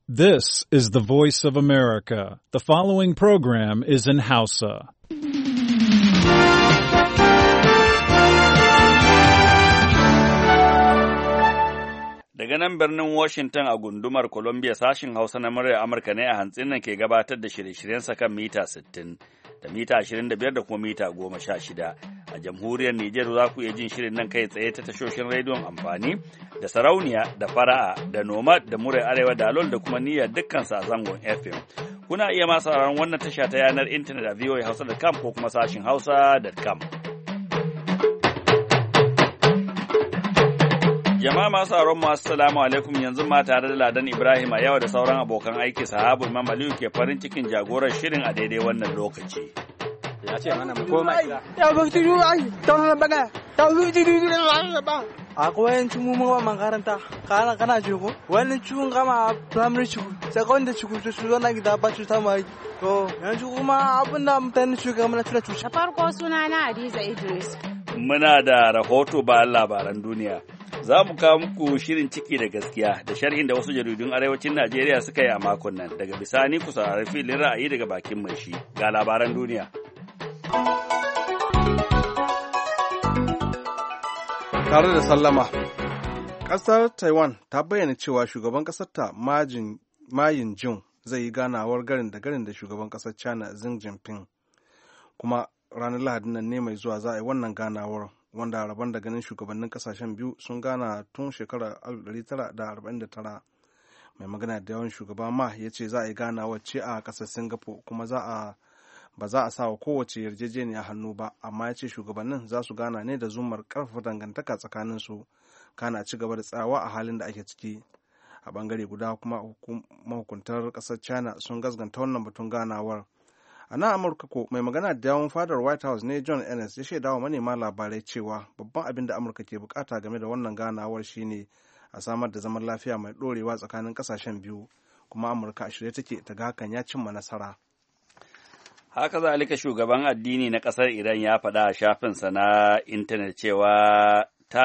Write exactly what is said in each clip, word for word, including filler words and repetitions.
This is the voice of America. The following program is in Hausa. Daga nan birnin Washington a gundumar Columbia sashin Hausa na muryar Amurka ne a hantsin nan ke gabatar da shirye-shiryensa kan mita sittin da mita ashirin da biyar da kuma mita goma sha shida. A jamhuriyar Nijar za ku iya jin shirin nan kai tsaye ta tashoshin rediyon amfani da sarauniya da fara'a da nomad da muryar arewa da alol da kuma niyyar dukkan sa zangon F M. Kuna iya masu sauraron wannan tasha ta yanar intanet a v o a hausa dot com ko kuma sashin hausa dot com. Jama'a masu sauraron mu assalamu alaikum, yanzu ma tare da Ladan Ibrahim a yau da sauran abokan aiki sahabu Imam Aliyu ke farin cikin jagorar shirin a daidai wannan lokaci. Ya ce mana mu koma gida. Ya ba su yi ai, ta wani baga, ta su yi yi ba. Akwai yan cimu mawa makaranta, kana kana ce ko? Wani ciwon kama primary school, secondary school su zo na gida ba su ta mai. To, yanzu kuma abin da mutane su ga mana tuna tushe. Da farko suna na Hadiza Idris. Muna da rahoto ba labaran duniya. Za mu kawo muku shirin ciki da gaskiya da sharhin da wasu jaridun arewacin Najeriya suka yi a makon nan. Daga bisani ku saurari filin ra'ayi daga bakin mai shi. Ga labaran duniya. Tare da sallama, ƙasar Taiwan ta bayyana cewa shugaban ƙasarta Ma Ying-jeou zai yi ganawar garin da garin da shugaban ƙasar China Xi Jinping. Kuma ranar Lahadin nan ne mai zuwa za a yi wannan ganawar, wanda rabon da ganin shugabannin kasashen biyu sun gana tun shekarar alif tara arba'in da tara. Mai magana da yawan shugaba Ma ya ce za a yi ganawar ce a ƙasar Singapore, kuma za a ba za a sa wa kowace yarjejeniya hannu ba, amma ya ce shugabannin za su gana ne da zumar ƙarfafa dangantaka tsakanin su, kana ci gaba da tsayawa a halin da ake ciki. A bangare guda kuma mahukuntar ƙasar China sun gasganta wannan batun ganawar. A nan Amurka ko mai magana da yawon fadar White House ne John Ennis ya shaida wa manema labarai cewa babban abin da Amurka ke bukata game da wannan ganawar shine a samar da zaman lafiya mai dorewa tsakanin kasashen biyu, kuma Amurka a shirye take ta ga hakan ya cimma nasara. Haka zalika shugaban addini na ƙasar Iran ya faɗa a shafinsa na intanet cewa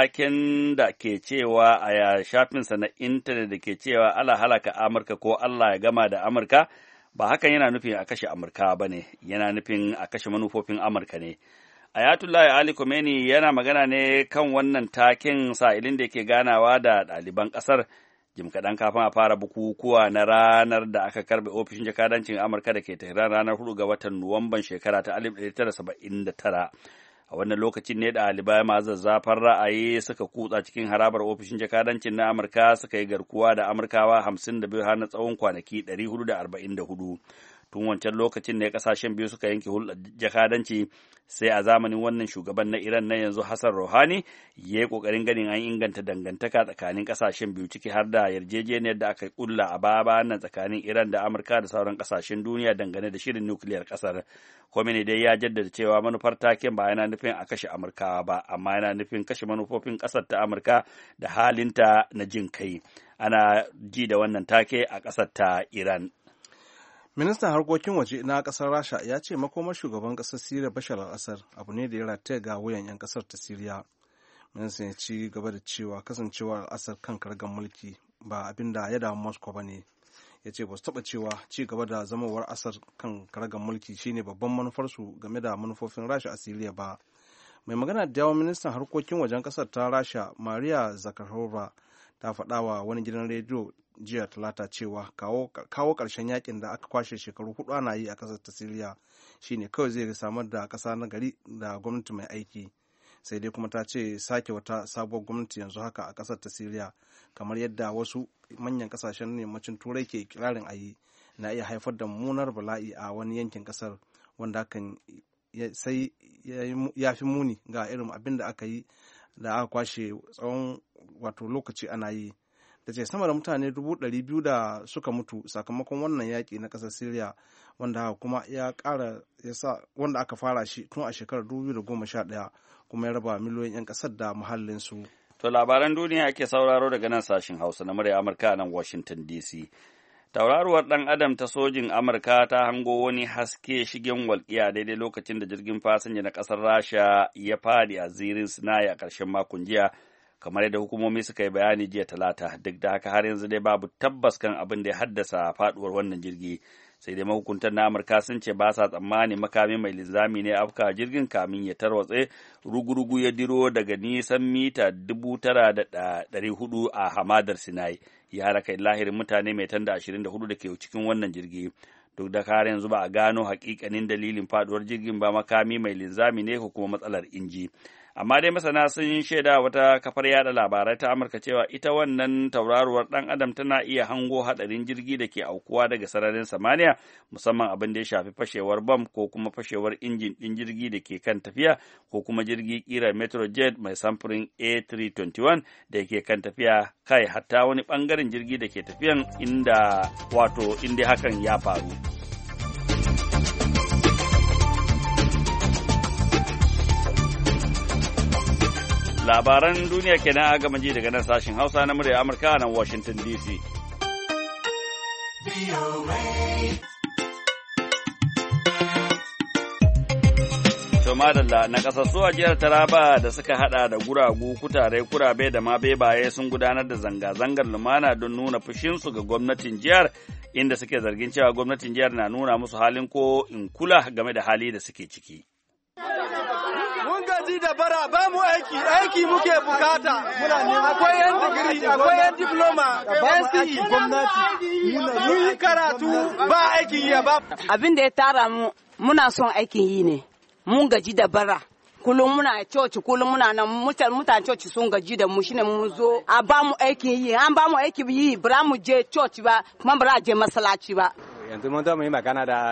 taken da ke cewa a shafinsa na intanet da ke cewa Allah halaka Amurka ko Allah ya gama da Amurka, ba hakan yana nufin a kashe Amurka ba ne, yana nufin a kashe manufofin Amurka ne. Ayatollah Ali Khomeini yana magana ne kan wannan taken sa'ilin da yake ganawa da ɗaliban ƙasar jim kaɗan kafin a fara bukukuwa na ranar da aka karɓe ofishin jakadancin Amurka da ke Tehran ranar hudu ga watan Nuwamban shekara ta alif ɗaya tara saba'in da tara. A wannan lokacin ne ɗalibai masu zazzafan ra'ayi suka kutsa cikin harabar ofishin jakadancin na Amurka suka yi garkuwa da Amurkawa hamsin da biyu har na tsawon kwanaki ɗari hudu da arba'in da hudu. Tun wancan lokacin ne kasashen biyu suka yanke hulɗar jakadanci, sai a zamanin wannan shugaban na Iran na yanzu Hassan Rouhani ya yi ƙoƙarin ganin an inganta dangantaka tsakanin kasashen biyu, ciki har da yarjejeniyar da aka kulla a baya nan tsakanin Iran da Amurka da sauran kasashen duniya dangane da shirin nukiliyar ƙasar. Khomeini dai ya jaddada cewa manufar taken ba yana nufin a kashe Amurkawa ba, amma yana nufin kashe manufofin ƙasar ta Amurka da halinta na jin kai. Ana ji da wannan take a ƙasar ta Iran. Ministan harkokin waje na ƙasar Rasha ya ce makomar shugaban ƙasar Siriya Bashar al-Assad abu ne da ya rataya ga wuyan 'yan ƙasar ta Siriya. Ministan ya ci gaba da cewa kasancewar al-Assad kan kargan mulki ba abin da ya damu Moscow ba ne. Ya ce ba su taɓa cewa ci gaba da zamawar Assad kan kargan mulki shine babban manufarsu game da manufofin Rasha a Siriya ba. Mai magana da yawan ministan harkokin wajen ƙasar ta Rasha Maria Zakharova ta faɗa wa wani gidan rediyo jiya talata cewa kawo ƙarshen yakin da aka kwashe shekaru hudu ana yi a ƙasar ta Siriya shine kawai zai samar da ƙasa na gari da gwamnati mai aiki. Sai dai kuma ta ce sake wata sabuwar gwamnati yanzu haka a ƙasar ta Siriya, kamar yadda wasu manyan ƙasashen yammacin turai ke kirarin a yi, na iya haifar da mummunar bala'i a wani yankin ƙasar, wanda hakan sai ya fi muni ga irin abin da aka yi da aka kwashe tsawon wato lokaci ana yi. Da ce sama da mutane dubu ɗari biyu da suka mutu sakamakon wannan yaƙi na ƙasar Siriya, wanda kuma ya ƙara yasa wanda aka fara shi tun a shekarar dubu biyu da goma sha ɗaya, kuma ya raba miliyoyin 'yan ƙasar da muhallinsu. To labaran duniya ake sauraro daga nan sashin Hausa na murya Amurka a nan Washington D C. Tauraruwar ɗan adam ta sojin Amurka ta hango wani haske shigen walƙiya daidai lokacin da jirgin fasinja na ƙasar Rasha ya fadi a zirin Sinai a ƙarshen makon jiya, kamar yadda hukumomi suka yi bayani jiya talata. Duk da haka har yanzu dai babu tabbas kan abin da ya haddasa faduwar wannan jirgi. Sai dai mahukuntan na Amurka sun ce ba sa tsammani makami mai linzami ne afka jirgin kamin ya tarwatse rugurugu ya diro daga nisan mita dubu tara da ɗari hudu a hamadar Sinai. Ya halaka lahirin mutane mai tanda ashirin da hudu da ke cikin wannan jirgi. Duk da har yanzu ba a gano hakikanin dalilin faduwar jirgin ba, makami mai linzami ne ko kuma matsalar inji. Amma dai masana sun shaida wata kafar yada labarai ta Amurka cewa ita wannan tauraruwar dan adam tana iya hango hadarin jirgi da ke aukuwa daga sararin samaniya, musamman abin da ya shafi fashewar bam ko kuma fashewar injin din jirgi da ke kan tafiya ko kuma jirgi kira Metrojet mai samfurin A three twenty-one da ke kan tafiya, kai hatta wani bangaren jirgi da ke tafiyan inda wato inda hakan ya faru. Labaran duniya kenan a gama ji daga nan sashen Hausa na murya Amurka nan Washington D C. To madalla, na kasassu a jihar Taraba da suka hada da guragu, kutare, kurabe da ma bebaye sun gudanar da zanga-zangar lumana don nuna fushinsu ga gwamnatin jihar, inda suke zargin cewa gwamnatin jihar na nuna musu halin ko in kula game da hali da suke ciki. Mun gaji da bara, ba mu aiki, aiki muke bukata. Akwai yan digiri, akwai yan diploma, yan C E gwamnati. Mun yi karatu ba aikin yi ba. Abin da ya tara mu, muna son aikin yi ne. Mun gaji da bara. Kullum muna coci, kullum muna nan mutane coci sun gaji da mu shine mun zo a ba mu aikin yi, an ba mu aikin yi, bara mu je coci ba, kuma bara je masallaci ba. Yanzu mun zo mu yi magana da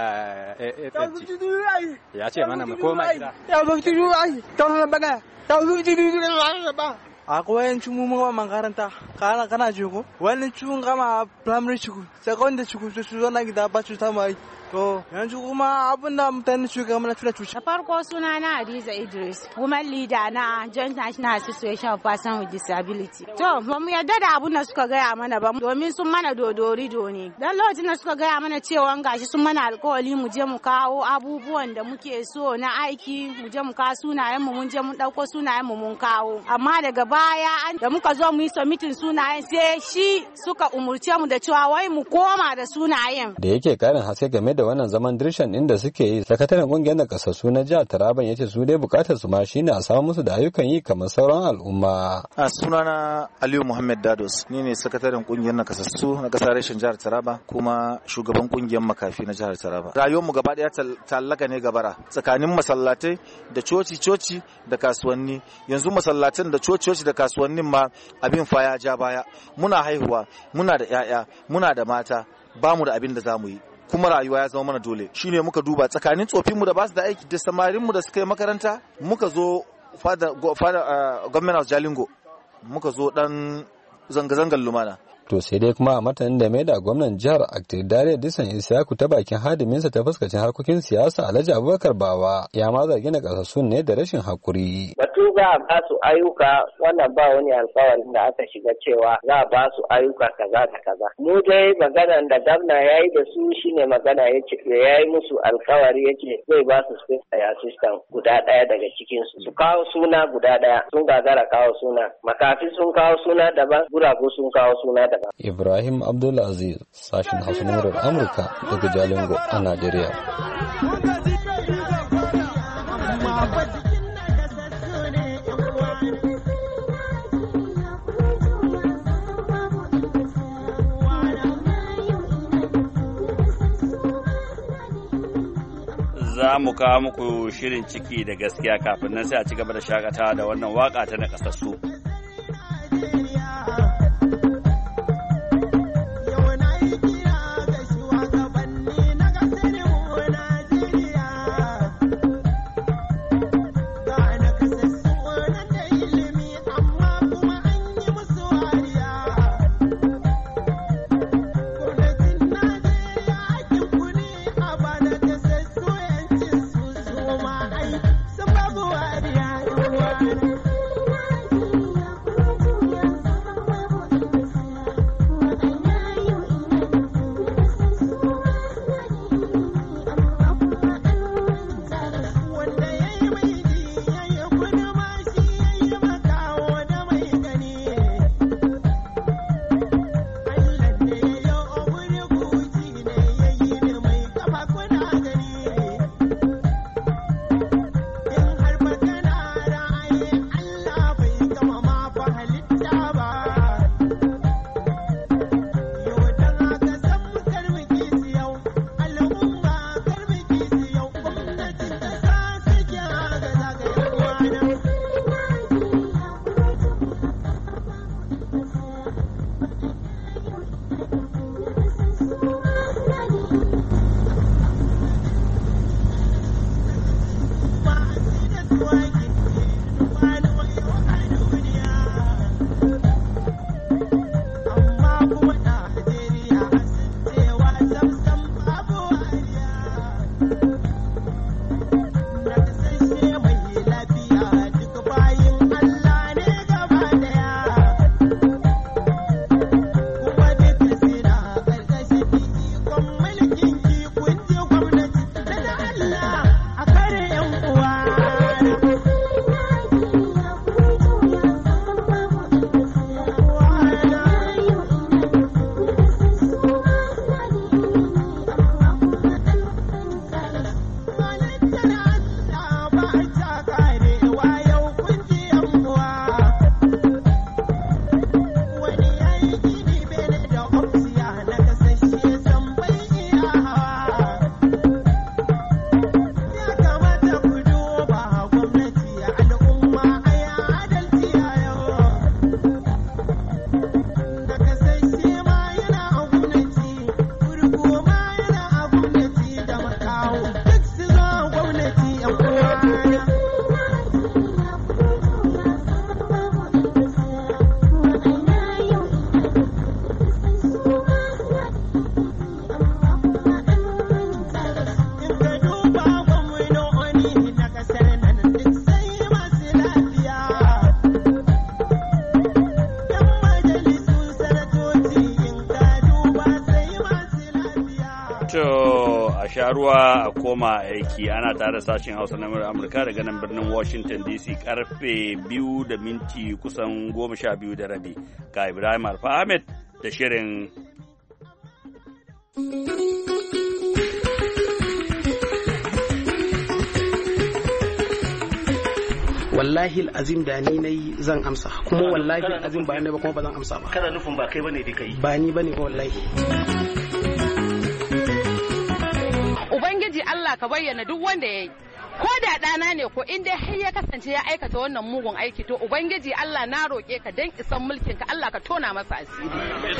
ya ce mana mu koma gida. Ya zo ki ai, ta bana. Ta zo ki ba. Akwai yancin mu mun makaranta, kana kana je ko? Wani cikin gama primary school, secondary school su zo na gida ba su ta mai. To yanzu kuma abin da mutane su ga mana tura cuci. Da farko suna na Hadiza Idris, woman leader na Joint National Association of Persons with Disability. To ba mu yarda da abin da suka gaya mana ba, domin sun mana dodori doni. Dan lokacin da suka gaya mana cewa gashi sun mana alkawari mu je mu kawo abubuwan da muke so na aiki, mu je mu kawo sunayen mu, mun je mun dauko sunayen mu mun kawo. Amma daga baya da muka zo mu yi submitting sunayen sai shi suka umurce mu da cewa wai mu koma da sunayen. Da yake karin haske game da wannan zaman dirshan inda suke yi, sakataren kungiyar da kasassu na jihar Taraban yace su dai bukatar su ma shine a samu musu da ayyukan yi kamar sauran al'umma. A sunana Aliyu Muhammad Dados, ni ne sakataren kungiyar na kasassu na kasar reshen jihar Taraba kuma shugaban kungiyar makafi na jihar Taraba. Rayuwar mu gaba daya tallaka ne gabara tsakanin masallatai da coci-coci da kasuwanni. Yanzu masallatan da coci-coci da kasuwannin ma abin fa ya ja baya. Muna haihuwa, muna da 'ya'ya, muna da mata, bamu da abin da zamu yi. Kuma rayuwa ya zama mana dole. Shine muka duba tsakanin tsofinmu da basu da aiki da samarinmu da suka yi makaranta, muka zo fada gwamnati of Jalingo, muka zo dan zanga-zangar lumana. To sai dai kuma a martanin da mai da gwamnan jihar Aktidare Disan Isiyaku ta bakin hadiminsa ta fuskacin harkokin siyasa Alhaji Abubakar Bawa ya ma zargi na kasassun ne da rashin hakuri. Batu za a ba su ayyuka, wannan ba wani alkawarin da aka shiga cewa za a ba su ayyuka kaza da kaza. Mu dai maganan da gwamna ya yi da su shine magana ya ce ya yi musu alkawari ya ce zai ba su special assistant guda ɗaya daga cikin su. Su kawo suna guda ɗaya, sun gagara kawo suna. Makafi sun kawo suna daban, guragu sun kawo suna daban. Ibrahim Abdulaziz, sashen Hausa na murar Amurka daga Jalingo a Najeriya. Za mu kawo muku shirin ciki da gaskiya, kafin nan sai a ci gaba da shakatawa da wannan waka ta nakasassu. To a sha ruwa a koma aiki ana tare sashen Hausa na Amurka daga nan birnin Washington D C karfe biyu da minti kusan goma sha biyu da rabi. Ga Ibrahim Alfa Ahmed da shirin wallahi azim da ni nayi zan amsa kuma wallahi azim ba ne ba kuma ba zan amsa ba. Kana nufin ba kai bane da kai? Ba ni bane ba wallahi. Ubangiji Allah ka bayyana duk wanda ya yi, ko da ɗana ne ko in dai har ya kasance ya aikata wannan mugun aiki, to Ubangiji Allah na roƙe ka dan isan mulkin ka Allah ka tona masa asiri.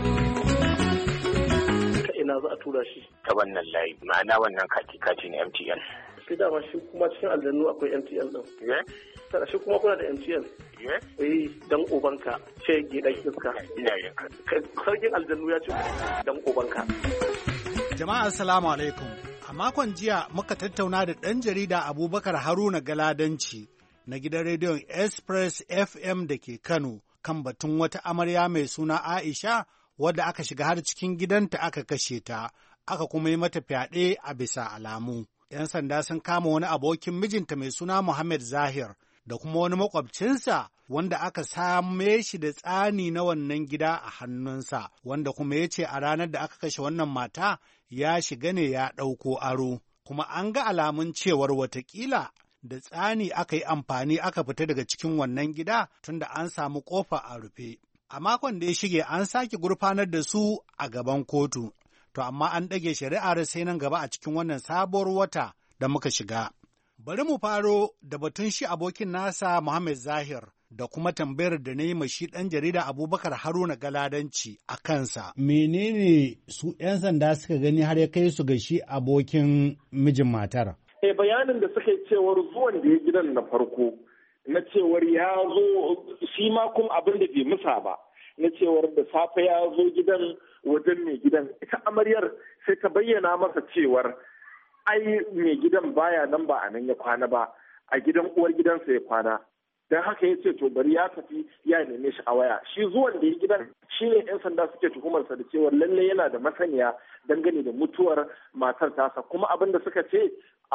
Ta ina za a tura shi? Ta wannan layi, ma'ana wannan kati kati ne M T N. Sai dama shi kuma cikin aljannu akwai M T N din. Sada shi kuma kuna da M T N. Eh, dan ubanka ce gidan iska. Ina yin ka. Sarkin aljannu ya ce dan ubanka. Jama'a assalamu alaikum. A makon jiya muka tattauna da ɗan jarida Abubakar Haruna Galadanci na gidan rediyon Express F M da ke Kano kan batun wata amarya mai suna Aisha wadda aka shiga har cikin gidanta aka kashe ta, aka kuma yi mata fyaɗe a bisa alamu. ‘Yan sanda sun kama wani abokin mijinta mai suna Muhammad Zahir da kuma wani makwabcinsa wanda aka same shi da tsani na wannan gida a hannunsa, wanda kuma ya ce a ranar da aka kashe wannan mata ya shiga ne ya ɗauko aro, kuma an ga alamun cewar watakila da tsani aka yi amfani aka fita daga cikin wannan gida tunda an samu ƙofa a rufe. A makon da ya shige an sake gurfanar da su a gaban kotu, to amma an ɗage shari'ar sai nan gaba a cikin wannan sabuwar wata da muka shiga. Bari mu faro da batun shi abokin nasa Muhammad Zahir da kuma tambayar da na yi mashi ɗan jarida Abubakar Haruna Galadanci a kansa. Menene su ‘yan sanda suka gani har ya kai su ga shi abokin mijin matar? Eh, bayanin da suka yi cewar zuwan da ya gidan na farko, na cewar ya zo shi ma kuma abin da bai musa ba, na cewar da safe ya zo gidan wajen mai gidan. Ita amaryar sai ta bayyana masa cewar ai mai gidan baya nan ba a nan ya kwana ba, a gidan uwar gidansa ya kwana. Don haka ya ce to bari ya tafi ya neme shi a waya. Shi zuwan da ya gidan shi ne 'yan sanda suke tuhumarsa da cewar lalle yana da masaniya dangane da mutuwar matar tasa, kuma abin da suka ce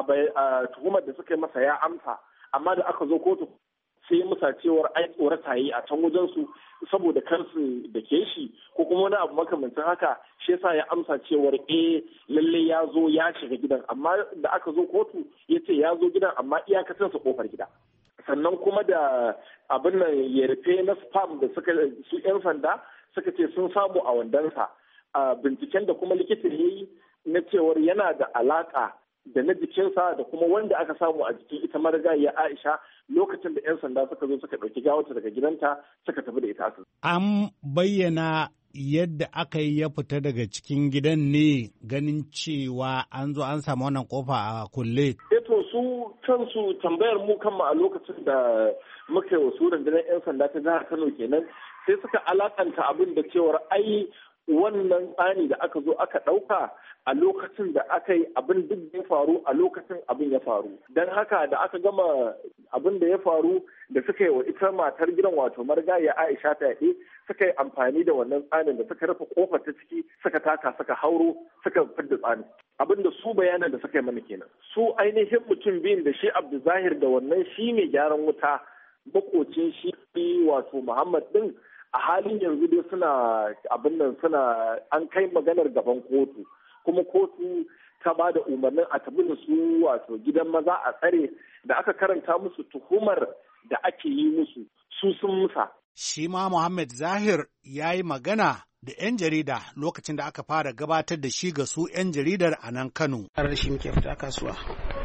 a tuhumar da suka yi masa ya amsa, amma da aka zo kotu sai musa cewar ai tsorata yi a can wajen su saboda kansu da ke shi ko kuma wani abu makamancin haka, shi yasa ya amsa cewar eh lalle ya zo ya shiga gidan, amma da aka zo kotu ya ce ya zo gidan amma iyakacin sa kofar gida. Sannan kuma da abin nan ya rufe na spam da suka su yan sanda suka ce sun samu a wandansa a binciken da kuma likita ya yi na cewar yana da alaka da na jikinsa da kuma wanda aka samu a jikin ita marigayiya Aisha lokacin da 'yan sanda suka zo suka ɗauki gawarta daga gidanta suka tafi da ita asibiti. An bayyana yadda aka yi ya fita daga cikin gidan ne ganin cewa an zo an samu wannan kofa a kulle. Eto su kansu tambayar mu kanmu a lokacin da muka yi wasu rundunar 'yan sanda ta jihar Kano kenan sai suka alakanta abin da cewar ai wannan tsani da aka zo aka ɗauka a lokacin da aka yi abin duk da ya faru a lokacin abin ya faru. Don haka da aka gama abin da ya faru da suka yi wa ita matar gidan wato marigaya Aisha ta yaɗe suka yi amfani da wannan tsanin da suka rufe kofar ta ciki suka taka suka hauro suka fidda tsanin. Abin da su bayanan da suka yi mana kenan. Su ainihin mutum biyun da shi Abdulzahir da wannan shi mai gyaran wuta makocin shi wato Muhammad din a halin yanzu dai suna abin nan suna an kai maganar gaban kotu kuma kotu ta ba da umarnin a tabi da su wato gidan maza a tsare da aka karanta musu tuhumar da ake yi musu su sun musa. Shi ma Muhammad Zahir ya yi magana da 'yan jarida lokacin da aka fara gabatar da shi ga su 'yan jaridar a nan Kano. Tare da shi muke fita kasuwa.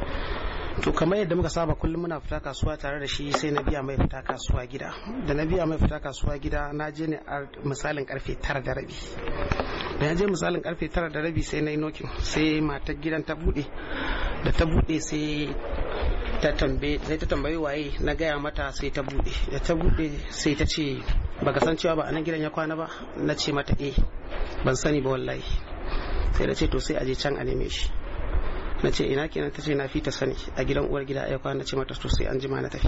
To kamar yadda muka saba kullum muna fita kasuwa tare da shi sai na biya mai fita kasuwa gida. Da na biya mai fita kasuwa gida na je ne a misalin karfe tara da rabi. Da ya je misalin karfe tara da rabi sai na yi nokin sai matar gidan ta bude. Da ta bude sai ta tambaye sai ta tambayi waye na gaya mata sai ta bude. Da ta bude sai ta ce baka san cewa ba a nan gidan ya kwana ba? Na ce mata eh ban sani ba wallahi. Sai da ce to sai a je can a neme shi. Na ce ina kenan? Ta ce na fi ta sani a gidan uwar gida ya kwana. Na ce mata to sai an jima na tafi.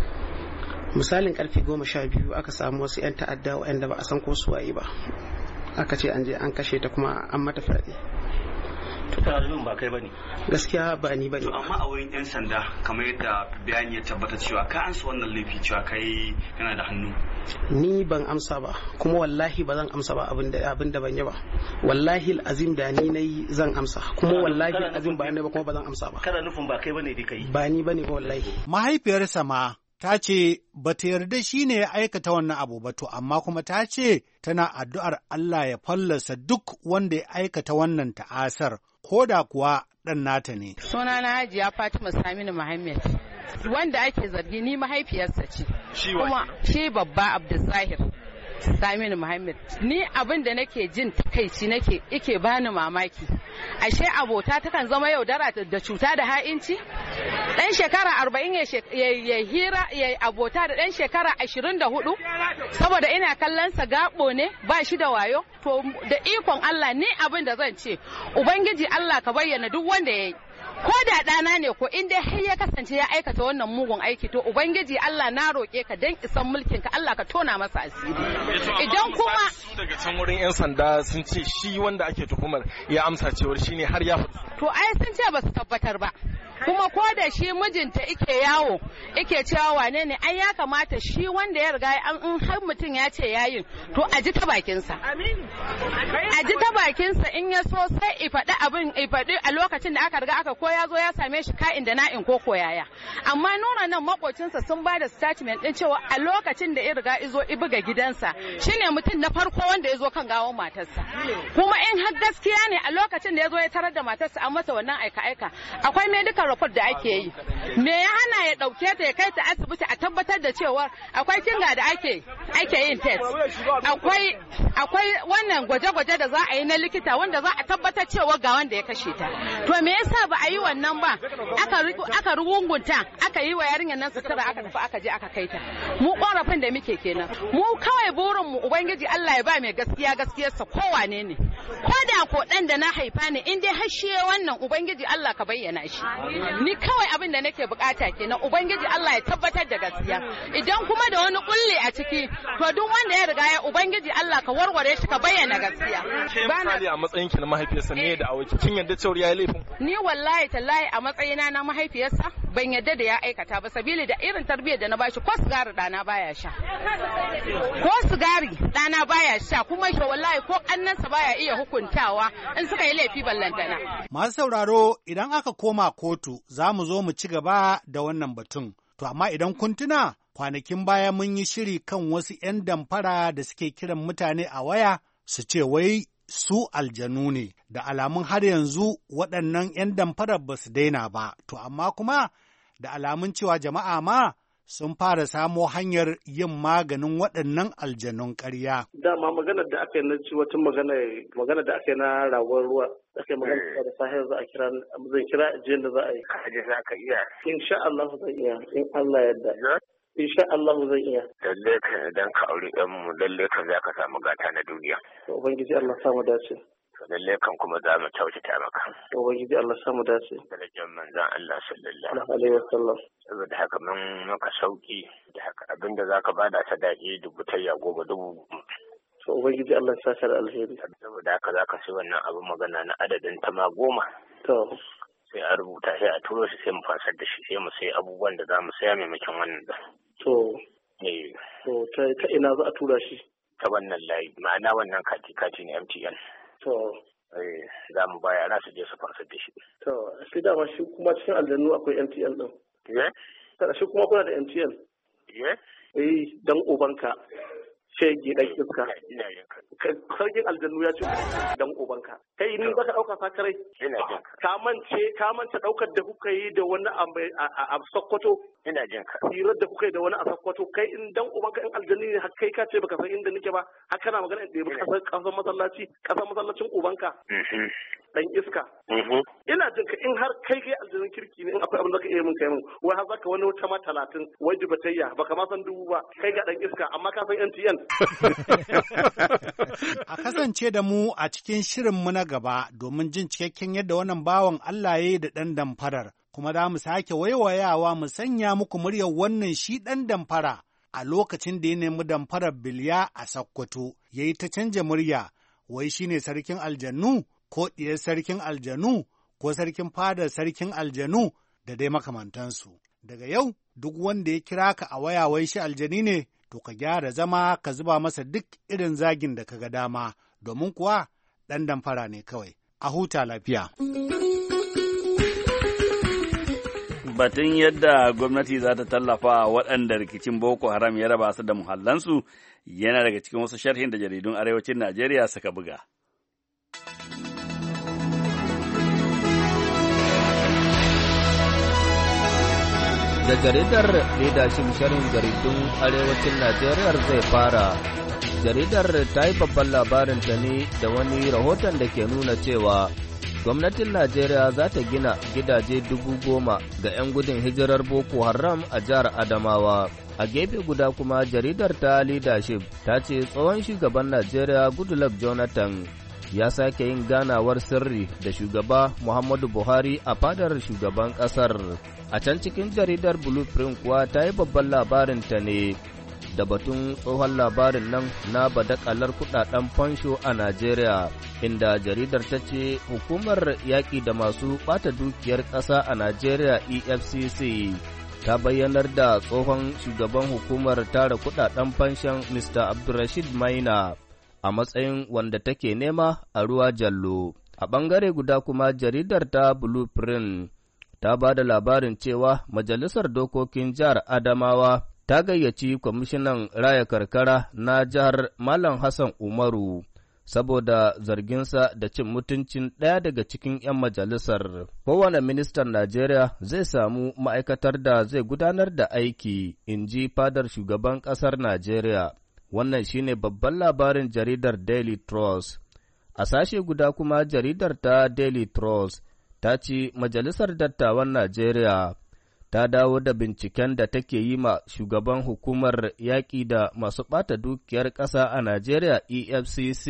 Misalin karfe goma sha biyu aka samu wasu 'yan ta'adda waɗanda ba a san ko su waye ba. Aka ce an je an kashe ta kuma an mata fyaɗe. to kana nufin ba kai bane? Gaskiya ba ni bane. To amma a wurin yan sanda kamar yadda bayani ya tabbata cewa ka ansa wannan laifi cewa kai kana da hannu. Ni ban amsa ba kuma wallahi ba zan amsa ba abin da abin da ban yi ba. Wallahi azim da ni nayi zan amsa kuma wallahi azim ba ni ba kuma ba zan amsa ba. Kana nufin ba kai bane dai kai? Ba ni bane ba wallahi. Mahaifiyarsa ma ta ce ba ta yarda shi ne ya aikata wannan abu ba to amma kuma ta ce tana addu'ar Allah ya fallasa duk wanda ya aikata wannan ta'asar ko da kuwa ɗan nata ne. Sunana Hajiya Fatima Saminu Muhammad wanda ake zargi ni mahaifiyarsa ce. Kuma shi babba Abdulzahir Saminu Muhammad. Ni abin da nake jin takaici nake ike bani mamaki. Ashe abota takan zama yaudara da cuta da ha'inci? Ɗan shekara arba'in ya hira ya abota da ɗan shekara ashirin da hudu saboda ina kallon sa gaɓo ne ba shi da wayo to da ikon Allah ni abin da zan ce Ubangiji Allah ka bayyana duk wanda ya yi. Ko da ɗana ne ko in dai har ya kasance ya aikata wannan mugun aiki to Ubangiji Allah na roƙe ka dan isan mulkin ka Allah ka tona masa asiri. Idan kuma daga can wurin 'yan sanda sun ce shi wanda ake tuhumar ya amsa cewar shine har ya faɗi. To ai sun ce ba su tabbatar ba. Kuma ko da shi mijinta ike yawo ike cewa wane ne ai ya kamata shi wanda ya riga an in har mutum ya ce yayin to a ji ta bakinsa. A ji ta bakinsa in ya so sai i faɗi abin i faɗi a lokacin da aka riga aka ko ya zo ya same shi ka'in da na'in ko koyaya. Amma nura nan makocinsa sun ba da statement din cewa a lokacin da ya riga izo i buga gidansa shine mutum na farko wanda ya zo kan gawon matarsa. Kuma in har gaskiya ne a lokacin da ya zo ya tarar da matarsa an masa wannan aika-aika akwai medical report da ake yi. Me ya hana ya dauke ta ya kai ta asibiti a tabbatar da cewa akwai kinga da ake ake yin test. Akwai akwai wannan gwaje-gwaje da za a yi na likita wanda za a tabbatar cewa ga wanda ya kashe ta. To me yasa ba a yi wannan ba? Aka aka rugungunta, aka yi wa yarinyar nan sutura aka tafi aka je aka kai ta. Mu korafin da muke kenan. Mu kawai burin mu Ubangiji Allah ya ba mai gaskiya gaskiyarsa kowane ne. Ko da ko dan da na haifa ne in dai har shi wannan Ubangiji Allah ka bayyana shi. Ni kawai abin da nake bukata kenan Ubangiji Allah ya tabbatar da gaskiya. Idan kuma da wani kulle a ciki to duk wanda ya riga ya Ubangiji Allah ka warware shi ka bayyana gaskiya. Ke misali a matsayin ki na mahaifiyarsa ne da awaki kin yadda cewa yayi laifin? Ni wallahi tallahi a matsayina na mahaifiyarsa ban yadda da ya aikata ba sabili da irin tarbiyyar da na bashi ko sigari dana baya sha. Ko sigari dana baya sha kuma shi wallahi ko annansa baya iya hukuntawa in suka yi laifi ballantana. Masu sauraro idan aka koma kotu za mu zo mu ci gaba da wannan batun. To amma idan kun tuna kwanakin baya mun yi shiri kan wasu 'yan damfara da suke kiran mutane a waya su ce wai su aljanu ne da alamun har yanzu waɗannan 'yan damfarar ba su daina ba. To amma kuma da alamun cewa jama'a ma sun fara samo hanyar yin maganin waɗannan aljanun ƙarya. Dama maganar da aka yi na ci wata magana magana da aka yi na ragon ruwa da aka yi magana da sahiyar za a kira zai kira ajiyar da za a yi. Kaje za ka iya. Insha Allah zai iya in Allah yadda. Insha Allah zai iya. Lalle ka idan ka auri ɗan mu lalle ka za ka samu gata na duniya. Ubangiji Allah samu dace. Lalle kan kuma za mu kyautata maka. Ubangiji Allah samu dace. Darajar manzon Allah sallallahu alaihi wasallam. Saboda haka mun maka sauki da haka abinda za ka bada sadaki dubu tayya goma dubu. To Ubangiji Allah ya saka da alheri. Saboda haka za ka sai wannan abu magana na adadin ta ma goma. To. Sai a rubuta sai a turo shi sai mu fasar da shi sai mu sai abubuwan da za mu saya maimakon wannan da. To. Eh. To ta ina za a tura shi? Ta wannan layi ma'ana wannan kati kati ne M T N. To. Eh za mu baya na su je su fasar da shi. To sai dama shi kuma cikin aljannu akwai M T N din. Eh? Kada shi kuma kuna da M T N. Eh? Eh dan ubanka. Shege dan iska. Sarkin aljannu ya ce dan ubanka. Kai ni baka dauka sakarai. Ina jin ka. Ka mance ka mance daukar da kuka yi da wani a Sokoto. Ina jin ka. Hirar da kuka yi da wani a Sokoto kai in dan ubanka in aljanni ne har kai ka ce baka san inda nake ba har kana magana da kasar kasar masallaci kasar masallacin ubanka. Dan iska. Ina jin ka in har kai kai aljannin kirki ne in akwai abin da ka iya min kai min wai har zaka wani wata ma talatin wai dubatayya baka ma san dubu ba kai ga dan iska amma ka san M T N. A kasance da mu a cikin shirinmu na gaba domin jin cikakken yadda wannan bawan Allah ya yi da ɗan damfarar, kuma za mu sake waiwayawa mu sanya muku muryar wannan shi ɗan damfara a lokacin da ya nemi damfarar Biliya a Sokoto, ya yi ta canja murya, wai shi ne sarkin aljannu ko ɗiyar sarkin aljanu ko sarkin fadar sarkin aljanu da dai makamantansu. Daga yau duk wanda ya kira ka a waya wai shi aljani ne, to ka gyara zama ka zuba masa duk irin zagin da ka ga dama, domin kuwa ɗan damfara ne kawai. A huta lafiya. Batun yadda gwamnati za ta tallafa waɗanda rikicin Boko Haram ya raba su da muhallansu yana daga cikin wasu sharhin da jaridun arewacin Najeriya suka buga. Da jaridar Leadership sharhin jaridun arewacin Najeriya zai fara. Jaridar ta yi babban labarin ta ne da wani rahoton da ke nuna cewa gwamnatin Najeriya za ta gina gidaje dubu goma ga 'yan gudun hijirar Boko Haram a jihar Adamawa. A gefe guda kuma jaridar ta Leadership ta ce tsohon shugaban Najeriya Goodluck Jonathan ya sake yin ganawar sirri da shugaba Muhammadu Buhari a fadar shugaban ƙasar. A can cikin jaridar Blueprint kuwa ta yi babban labarin ta ne da batun tsohon labarin nan na badakalar kudaden fansho a Najeriya, inda jaridar ta ce hukumar yaƙi da masu ɓata dukiyar ƙasa a Najeriya E F C C ta bayyanar da tsohon shugaban hukumar tara kudaden fanshon Mister Abdulrashid Maina a matsayin wanda take nema a ruwa jallo. A ɓangare guda kuma jaridar ta Blueprint ta ba da labarin cewa Majalisar Dokokin Jihar Adamawa ta gayyaci kwamishinan raya karkara na jihar Malam Hassan Umaru saboda zarginsa da cin mutuncin ɗaya daga cikin 'yan majalisar. Kowane ministan Najeriya zai samu ma'aikatar da zai gudanar da aiki, in ji fadar shugaban ƙasar Najeriya. Wannan shine babban labarin jaridar Daily Trust. A sashe guda kuma jaridar ta Daily Trust ta ce Majalisar Dattawan Najeriya ta dawo da binciken da take yi ma shugaban hukumar yaƙi da masu ɓata dukiyar ƙasa a Najeriya E F C C,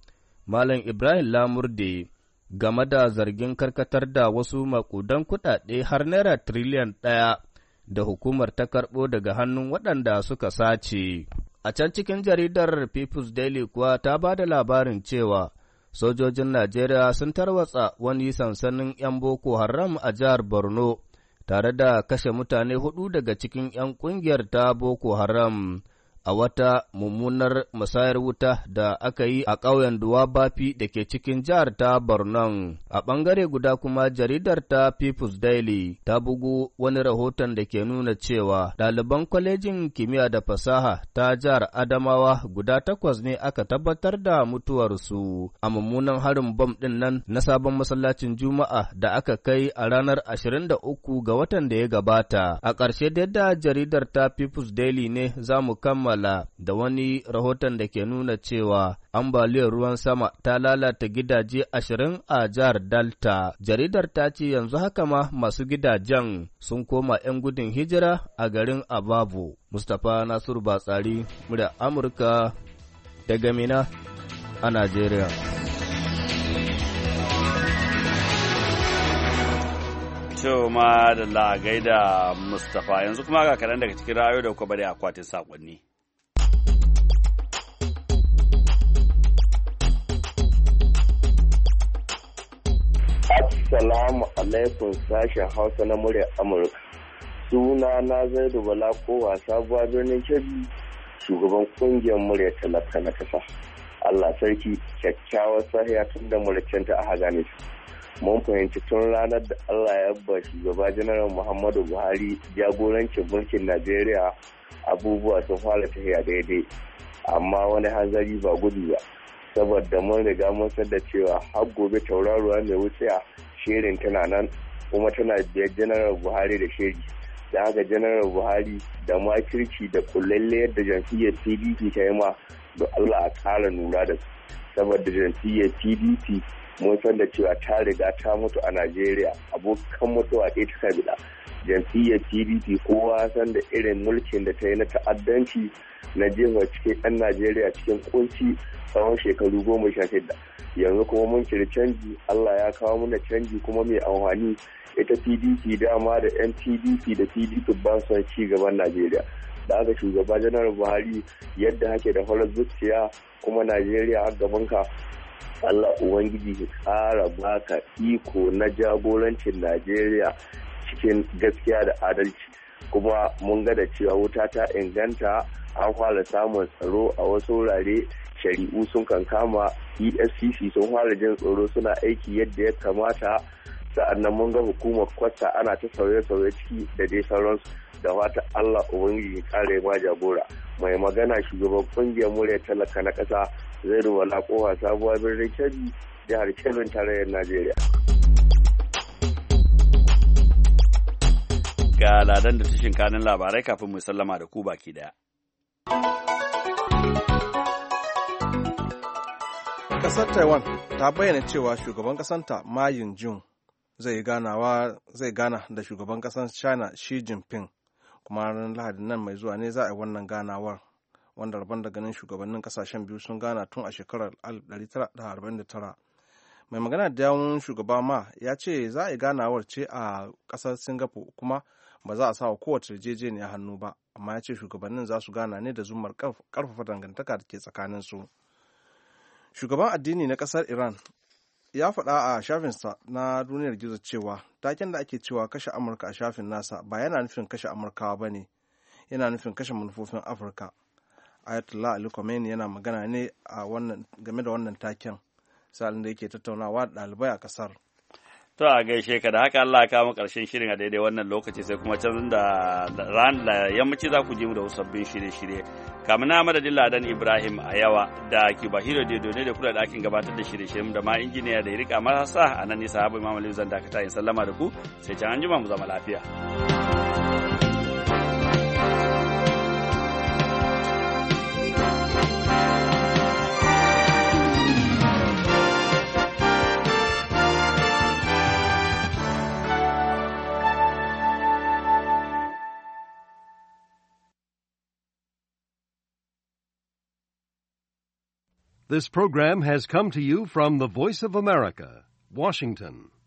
Malam Ibrahim Lamurde, game da zargin karkatar da wasu maƙudan kuɗaɗe har naira tiriliyan ɗaya da hukumar ta karɓo daga hannun waɗanda suka sace. A can cikin jaridar People's Daily kuwa ta ba da labarin cewa sojojin Najeriya sun tarwatsa wani sansanin 'yan Boko Haram a jihar Borno, tare da kashe mutane hudu daga cikin 'yan ƙungiyar ta Boko Haram a wata mummunar musayar wuta da aka yi a ƙauyen Duwabafi da ke cikin jihar ta Borno. A ɓangare guda kuma jaridar ta People's Daily ta bugu wani rahoton da ke nuna cewa ɗaliban kwalejin kimiyya da fasaha ta jihar Adamawa guda takwas ne aka tabbatar da mutuwarsu a mummunan harin bom ɗin nan na sabon masallacin Juma'a da aka kai a ranar ashirin da uku ga watan da ya gabata. A ƙarshe da jaridar ta People's Daily ne za mu kammala da wani rahoton da ke nuna cewa ambaliyar ruwan sama ta lalata gidaje ashirin a jihar Delta. Jaridar ta ce yanzu haka ma masu gidajen sun koma 'yan gudun hijira a garin Ababu. Mustapha Nasiru Batsari, murya Amurka daga Mina a Najeriya. To ma da lagai da Mustapha, yanzu kuma ga kaɗan daga cikin ra'ayoyi da kuka bari akwatin saƙonni. Assalamu alaikum sashen Hausa na muryar Amurka. Suna na Zaidu Bala Kowa sabuwa birnin Kebbi, shugaban kungiyar muryar talaka na kasa. Allah sarki kyakkyawar sahiya tun da murcinta a Hagamis. Mun fahimci tun ranar da Allah ya ba shugaba Janar Muhammadu Buhari jagorancin mulkin Najeriya abubuwa sun fara tafiya daidai. Amma wani hanzari ba gudu ba. Saboda mun riga mun san da cewa har gobe tauraruwa mai wutsiya shirin tana nan kuma tana biyar Janar Buhari da shiri. Da haka Janar Buhari da makirci da kullalle yadda jam'iyyar P D P ta yi ma da Allah a ƙara nura da su. Saboda jam'iyyar P D P mun san da cewa ta riga ta mutu a Najeriya, abokan mutuwa ɗaya ta sabida. Jam'iyyar P D P kowa san da irin mulkin da ta yi na ta'addanci na jefa cikin ɗan Najeriya cikin kunci tsawon shekaru goma sha shida. Yanzu kuma mun cire canji, Allah ya kawo mana canji kuma mai amfani. Ita P D P dama da yan P D P da P D P ba son ci gaban Najeriya. Da aka shugaba Janar Buhari yadda hake da farar zuciya kuma Najeriya a gabanka Allah Ubangiji ya ƙara baka iko na jagorancin Najeriya cikin gaskiya da adalci. Kuma mun ga da cewa wuta ta inganta, an fara samun tsaro a wasu wurare, shari'u sun kankama, E F C C sun fara jin tsoro suna aiki yadda ya kamata. Sa'annan mun ga hukumar kwata ana ta sauye-sauye ciki da dai sauransu. Da fata Allah Ubangiji kare ma jagora. Mai magana shugaban kungiyar murya talaka na ƙasa zai ruwala kowa sabuwar birnin Kebbi, jihar Kebbi tarayyar Najeriya. Ga ladan da tushin kanin labarai kafin mu sallama da ku baki daya. Kasar Taiwan ta bayyana cewa shugaban kasanta Ma Ying-jeou zai ganawa zai gana da shugaban kasar China Xi Jinping, kuma ranar Lahadi nan mai zuwa ne za a yi wannan ganawar, wanda rabon da ganin shugabannin kasashen biyu sun gana tun a shekarar nineteen forty-nine. Mai magana da yawun shugaba Ma ya ce za a yi ganawar ce a kasar Singapore, kuma ba za a sa wa kowace yarjejeniya hannu ba, amma ya ce shugabannin za su gana ne da zumar karfafa dangantaka da ke tsakaninsu. Shugaban addini na kasar Iran ya faɗa a shafinsa na duniyar gizo cewa taken da ake cewa kashe Amurka a shafin nasa ba yana nufin kashe Amurkawa ba ne, yana nufin kashe manufofin Afirka. Ayatollah Ali Khamenei yana magana ne a wannan game da wannan taken sa'ilin da yake tattaunawa da ɗalibai a ƙasar. To a gaishe ka da haka Allah ya kawo ƙarshen shirin a daidai wannan lokaci, sai kuma can da ran da yammaci za ku ji mu da wasu sabbin shirye-shirye. Kamun na madadin Ladan Ibrahim a yawa da Kiba Hiro Dedo ne da kula da ɗakin gabatar da shirye-shiryen da ma injiniya da ya rika masa a nan nisa Habu Imam Aliyu zan dakata in sallama da ku sai can an jima mu zama lafiya. This program has come to you from the Voice of America, Washington.